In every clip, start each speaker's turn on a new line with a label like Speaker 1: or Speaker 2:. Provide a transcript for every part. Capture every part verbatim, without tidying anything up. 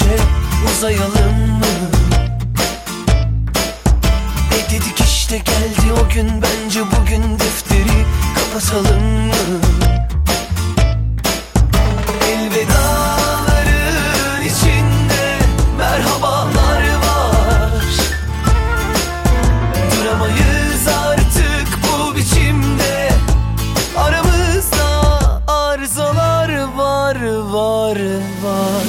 Speaker 1: sessizce uzayalım mı? E dedik işte geldi o gün, bence bugün defteri kapatalım mı? Elvedaların içinde merhabalar var. Duramayız artık bu biçimde, aramızda arızalar var, var, var,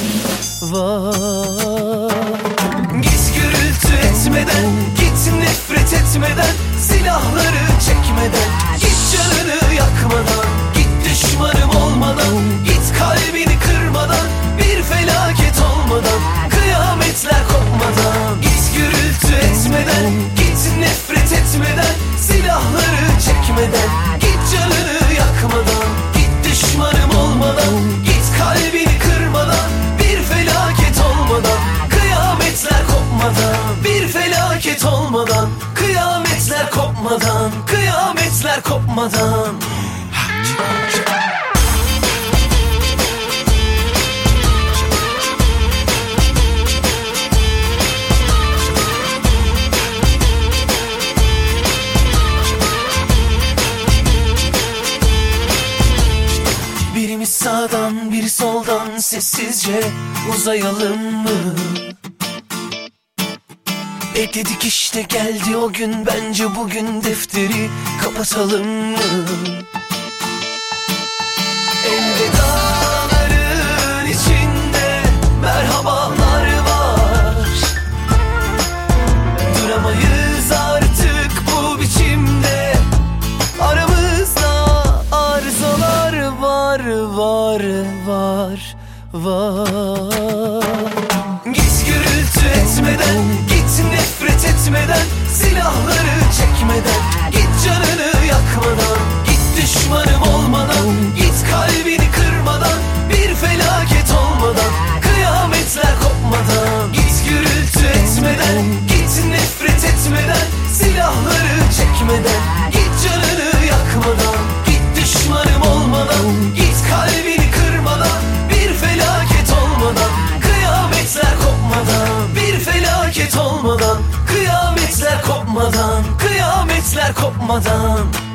Speaker 1: var. Git gürültü etmeden, git nefret etmeden, silahları çekmeden, git canını yakmadan, git düşmanım olmadan, git kalbini kırmadan, bir felaket olmadan, kıyametler kopmadan. Git gürültü etmeden, git nefret etmeden, silahları çekmeden, git canını yakmadan, git düşmanım olmadan, git kalbini kırmadan, bir felaket olmadan, kıyametler kopmadan, bir felaket olmadan, kıyametler kopmadan, kıyametler kopmadan. Birimiz sağdan, biri soldan sessizce uzayalım mı? E dedik işte geldi o gün, bence bugün defteri kapatalım mı? Elvedaların içinde merhabalar var. Duramayız artık bu biçimde, aramızda arızalar var, var, var, var. Git gürültü etmeden, git nefret etmeden, silahları çekmeden, git canını yakmadan, git düşmanım olmadan, git kalbini kırmadan, bir felaket olmadan, kıyametler kopmadan. Git gürültü etmeden, git nefret etmeden, silahları çekmeden, git canını yakmadan, git düşmanım olmadan, git kalbini kırmadan, bir felaket olmadan, kıyametler kopmadan, bir felaket olmadan, kıyametler kopmadan, kıyametler kopmadan.